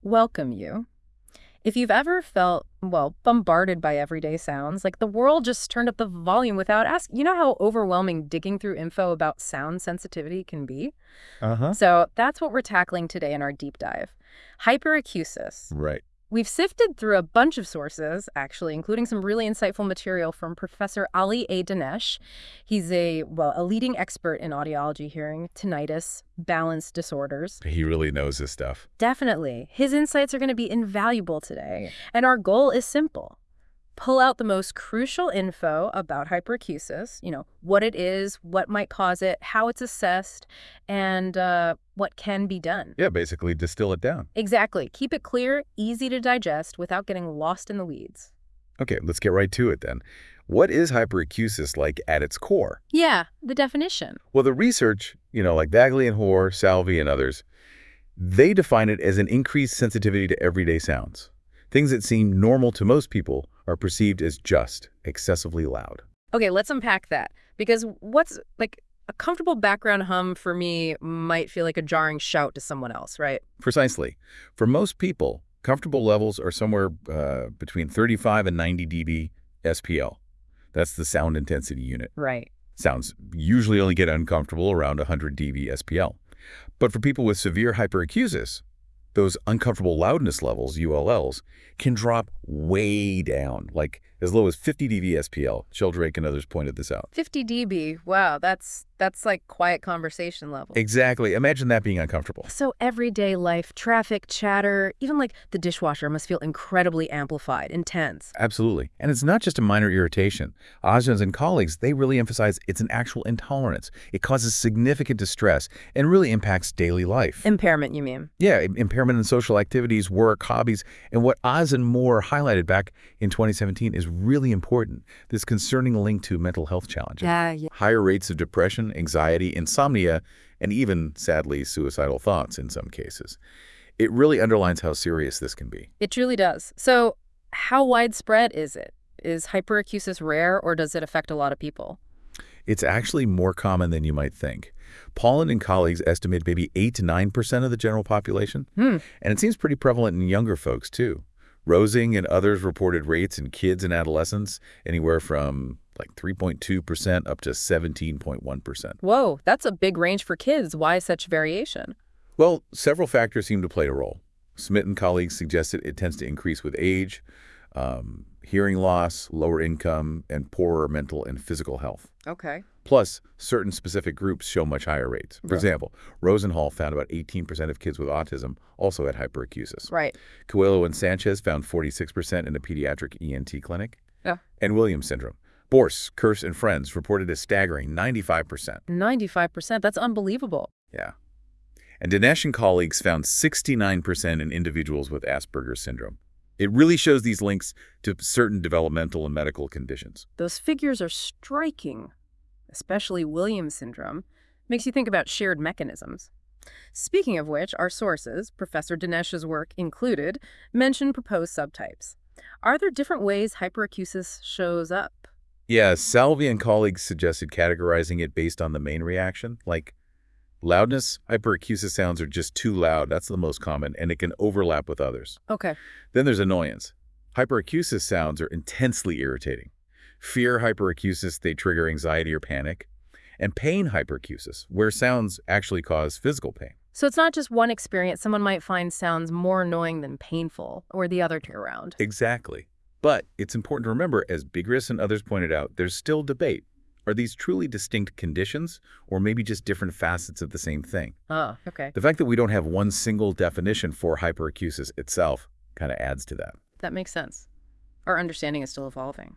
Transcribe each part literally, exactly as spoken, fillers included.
welcome you. If you've ever felt, well, bombarded by everyday sounds, like the world just turned up the volume without asking, you know how overwhelming digging through info about sound sensitivity can be? Uh-huh. So that's what we're tackling today in our deep dive. Hyperacusis. Right. We've sifted through a bunch of sources, actually, including some really insightful material from Professor Ali A. Dinesh. He's a, well, a leading expert in audiology, hearing, tinnitus, balance disorders. He really knows his stuff. Definitely. His insights are going to be invaluable today. And our goal is simple. Pull out the most crucial info about hyperacusis, you know, what it is, what might cause it, how it's assessed, and uh, what can be done. Yeah, basically distill it down. Exactly. Keep it clear, easy to digest without getting lost in the weeds. Okay, let's get right to it then. What is hyperacusis like at its core? Yeah, the definition. Well, the research, you know, like Bagley and Hoare, Salvi, and others, they define it as an increased sensitivity to everyday sounds. Things that seem normal to most people are perceived as just excessively loud. Okay, let's unpack that. Because what's, like, a comfortable background hum for me might feel like a jarring shout to someone else, right? Precisely. For most people, comfortable levels are somewhere uh, between thirty-five and ninety d B S P L. That's the sound intensity unit. Right. Sounds usually only get uncomfortable around one hundred d B S P L. But for people with severe hyperacusis, those uncomfortable loudness levels, U L Ls, can drop way down, like as low as fifty d B S P L. Sheldrake and others pointed this out. fifty d B. Wow, that's that's like quiet conversation level. Exactly. Imagine that being uncomfortable. So everyday life, traffic, chatter, even like the dishwasher must feel incredibly amplified, intense. Absolutely. And it's not just a minor irritation. Ozgens and colleagues, they really emphasize it's an actual intolerance. It causes significant distress and really impacts daily life. Impairment, you mean? Yeah, im- impairment in social activities, work, hobbies. And what Oz and Moore highlighted back in twenty seventeen is really important. This concerning link to mental health challenges. Yeah, yeah. Higher rates of depression, anxiety, insomnia, and even, sadly, suicidal thoughts in some cases. It really underlines how serious this can be. It truly does. So how widespread is it? Is hyperacusis rare, or does it affect a lot of people? It's actually more common than you might think. Paulin and colleagues estimate maybe eight to nine percent of the general population, Hmm. and it seems pretty prevalent in younger folks, too. Rosing and others reported rates in kids and adolescents anywhere from like three point two percent up to seventeen point one percent. Whoa, that's a big range for kids. Why such variation? Well, several factors seem to play a role. Smith and colleagues suggested it tends to increase with age, um, hearing loss, lower income, and poorer mental and physical health. Okay. Plus, certain specific groups show much higher rates. For Right. example, Rosenhall found about eighteen percent of kids with autism also had hyperacusis. Right. Coelho and Sanchez found forty-six percent in a pediatric E N T clinic. Yeah. And Williams syndrome. Borse, Kurse, and friends reported a staggering ninety-five percent. ninety-five percent. That's unbelievable. Yeah. And Dinesh and colleagues found sixty-nine percent in individuals with Asperger's syndrome. It really shows these links to certain developmental and medical conditions. Those figures are striking, especially Williams syndrome. Makes you think about shared mechanisms. Speaking of which, our sources, Professor Dinesh's work included, mention proposed subtypes. Are there different ways hyperacusis shows up? Yeah, Salvi and colleagues suggested categorizing it based on the main reaction, like loudness. Hyperacusis sounds are just too loud. That's the most common, and it can overlap with others. Okay. Then there's annoyance. Hyperacusis sounds are intensely irritating. Fear hyperacusis, they trigger anxiety or panic. And pain hyperacusis, where sounds actually cause physical pain. So it's not just one experience. Someone might find sounds more annoying than painful, or the other way around. Exactly. But it's important to remember, as Bigris and others pointed out, there's still debate. Are these truly distinct conditions, or maybe just different facets of the same thing? Oh, okay. The fact that we don't have one single definition for hyperacusis itself kind of adds to that. That makes sense. Our understanding is still evolving.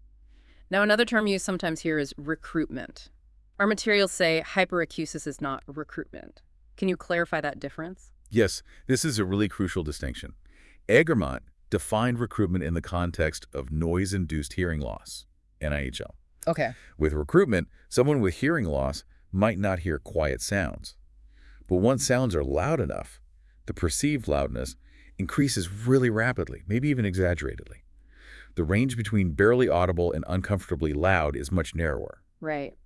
Now, another term you sometimes hear is recruitment. Our materials say hyperacusis is not recruitment. Can you clarify that difference? Yes, this is a really crucial distinction. Egermont defined recruitment in the context of noise-induced hearing loss, N I H L. Okay. With recruitment, someone with hearing loss might not hear quiet sounds. But once sounds are loud enough, the perceived loudness increases really rapidly, maybe even exaggeratedly. The range between barely audible and uncomfortably loud is much narrower. Right.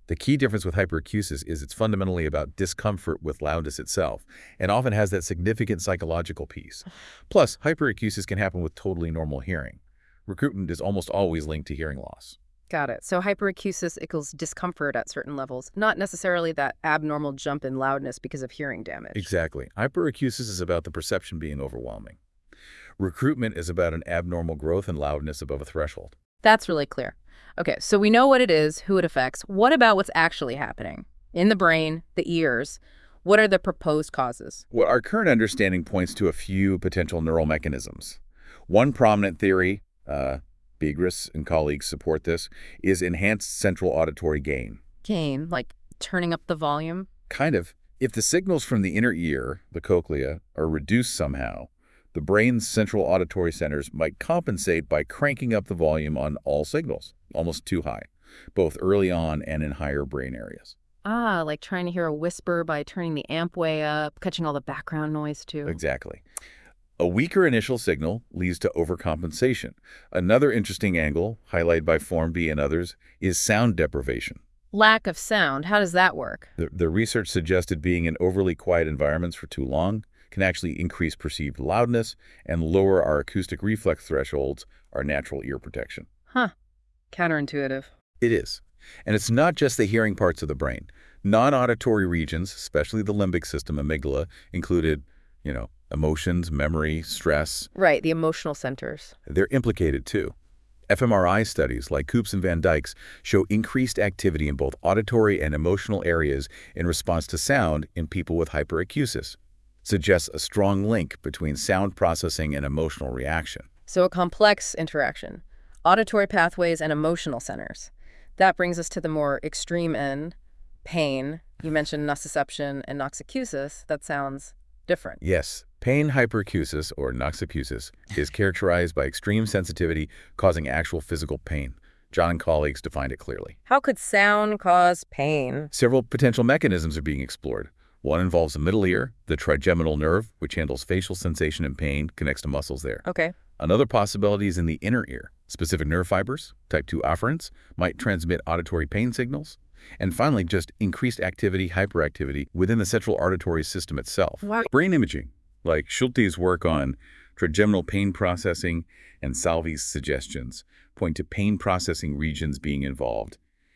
The key difference with hyperacusis is it's fundamentally about discomfort with loudness itself, and often has that significant psychological piece. Plus, hyperacusis can happen with totally normal hearing. Recruitment is almost always linked to hearing loss. Got it. So hyperacusis equals discomfort at certain levels, not necessarily that abnormal jump in loudness because of hearing damage. Exactly. Hyperacusis is about the perception being overwhelming. Recruitment is about an abnormal growth in loudness above a threshold. That's really clear. Okay, so we know what it is, who it affects. What about what's actually happening? In the brain, the ears, what are the proposed causes? Well, our current understanding points to a few potential neural mechanisms. One prominent theory, uh, Begris and colleagues support this, is enhanced central auditory gain. Gain, like turning up the volume? Kind of. If the signals from the inner ear, the cochlea, are reduced somehow, the brain's central auditory centers might compensate by cranking up the volume on all signals, almost too high, both early on and in higher brain areas. Ah, like trying to hear a whisper by turning the amp way up, catching all the background noise too. Exactly. A weaker initial signal leads to overcompensation. Another interesting angle, highlighted by Form B and others, is sound deprivation. Lack of sound, how does that work? The, the research suggested being in overly quiet environments for too long can actually increase perceived loudness and lower our acoustic reflex thresholds, our natural ear protection. Huh. Counterintuitive. It is. And it's not just the hearing parts of the brain. Non-auditory regions, especially the limbic system amygdala, included, you know, emotions, memory, stress. Right, the emotional centers. They're implicated too. fMRI studies like Coops and Van Dyke's show increased activity in both auditory and emotional areas in response to sound in people with hyperacusis. Suggests a strong link between sound processing and emotional reaction. So a complex interaction. Auditory pathways and emotional centers. That brings us to the more extreme end, pain. You mentioned nociception and noxacusis. That sounds different. Yes. Pain hyperacusis, or noxacusis, is characterized by extreme sensitivity causing actual physical pain. John and colleagues defined it clearly. How could sound cause pain? Several potential mechanisms are being explored. One involves the middle ear, the trigeminal nerve, which handles facial sensation and pain, connects to muscles there. Okay. Another possibility is in the inner ear. Specific nerve fibers, type two afferents, might transmit auditory pain signals. And finally, just increased activity, hyperactivity within the central auditory system itself. Wow. Brain imaging, like Schulte's work on trigeminal pain processing and Salvi's suggestions, point to pain processing regions being involved.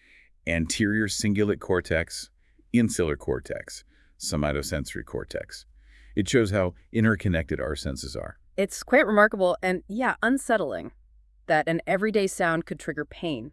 Anterior cingulate cortex, insular cortex, somatosensory cortex. It shows how interconnected our senses are. It's quite remarkable and, yeah, unsettling that an everyday sound could trigger pain.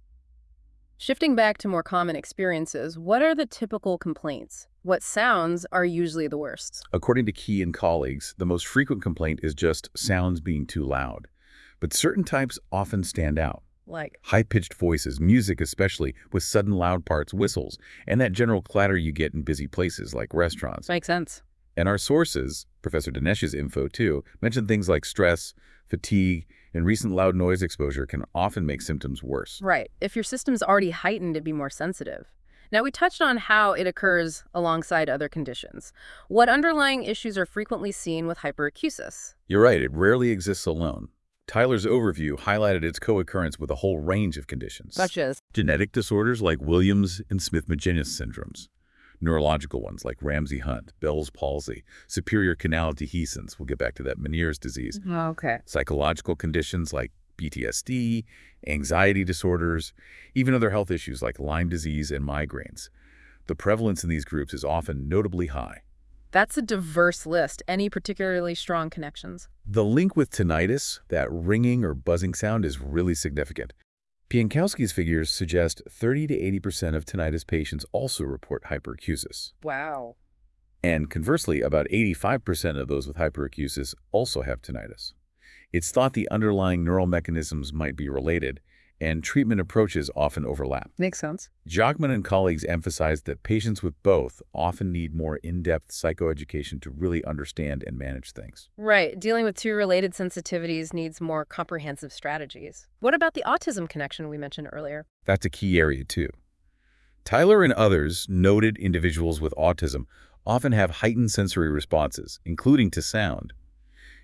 Shifting back to more common experiences, what are the typical complaints? What sounds are usually the worst? According to Key and colleagues, the most frequent complaint is just sounds being too loud. But certain types often stand out. Like? High-pitched voices, music especially, with sudden loud parts, whistles, and that general clatter you get in busy places like restaurants. Makes sense. And our sources, Professor Dinesh's info too, mention things like stress, fatigue, and recent loud noise exposure can often make symptoms worse. Right. If your system's already heightened, it'd be more sensitive. Now, we touched on how it occurs alongside other conditions. What underlying issues are frequently seen with hyperacusis? You're right, it rarely exists alone. Tyler's overview highlighted its co-occurrence with a whole range of conditions. Such as? Genetic disorders like Williams and Smith-Magenis syndromes. Neurological ones like Ramsay-Hunt, Bell's palsy, superior canal dehiscence, we'll get back to that, Meniere's disease. Okay. Psychological conditions like P T S D, anxiety disorders, even other health issues like Lyme disease and migraines. The prevalence in these groups is often notably high. That's a diverse list. Any particularly strong connections? The link with tinnitus, that ringing or buzzing sound, is really significant. Piankowski's figures suggest thirty to eighty percent of tinnitus patients also report hyperacusis. Wow. And conversely, about eighty-five percent of those with hyperacusis also have tinnitus. It's thought the underlying neural mechanisms might be related, and treatment approaches often overlap. Makes sense. Jachman and colleagues emphasized that patients with both often need more in-depth psychoeducation to really understand and manage things. Right. Dealing with two related sensitivities needs more comprehensive strategies. What about the autism connection we mentioned earlier? That's a key area, too. Tyler and others noted individuals with autism often have heightened sensory responses, including to sound.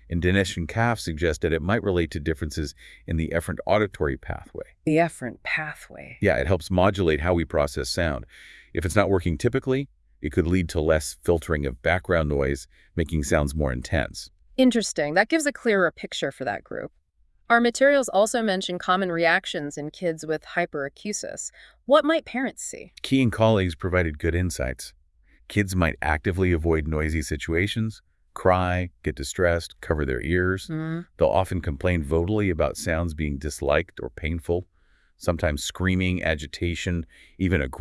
And Dinesh and Kaff suggested it might relate to differences in the efferent auditory pathway. The efferent pathway. Yeah, it helps modulate how we process sound. If it's not working typically, it could lead to less filtering of background noise, making sounds more intense. Interesting. That gives a clearer picture for that group. Our materials also mention common reactions in kids with hyperacusis. What might parents see? Key and colleagues provided good insights. Kids might actively avoid noisy situations, cry, get distressed, cover their ears. Mm. They'll often complain vocally about sounds being disliked or painful, sometimes screaming, agitation, even aggression.